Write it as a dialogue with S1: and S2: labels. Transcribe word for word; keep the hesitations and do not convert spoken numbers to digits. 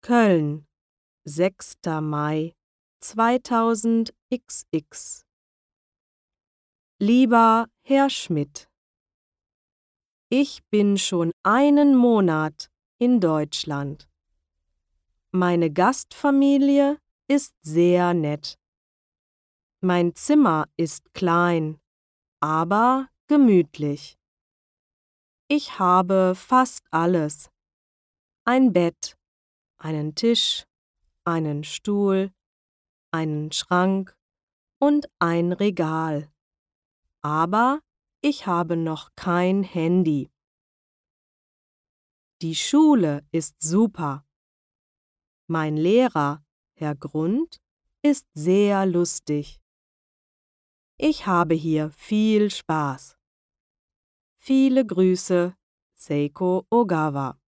S1: Köln, sechster Mai zweitausend xx. Lieber Herr Schmidt, ich bin schon einen Monat in Deutschland. Meine Gastfamilie ist sehr nett. Mein Zimmer ist klein, aber gemütlich. Ich habe fast alles. Ein Bett, einen Tisch, einen Stuhl, einen Schrank und ein Regal. Aber ich habe noch kein Handy. Die Schule ist super. Mein Lehrer, Herr Grund, ist sehr lustig. Ich habe hier viel Spaß. Viele Grüße, Seiko Ogawa.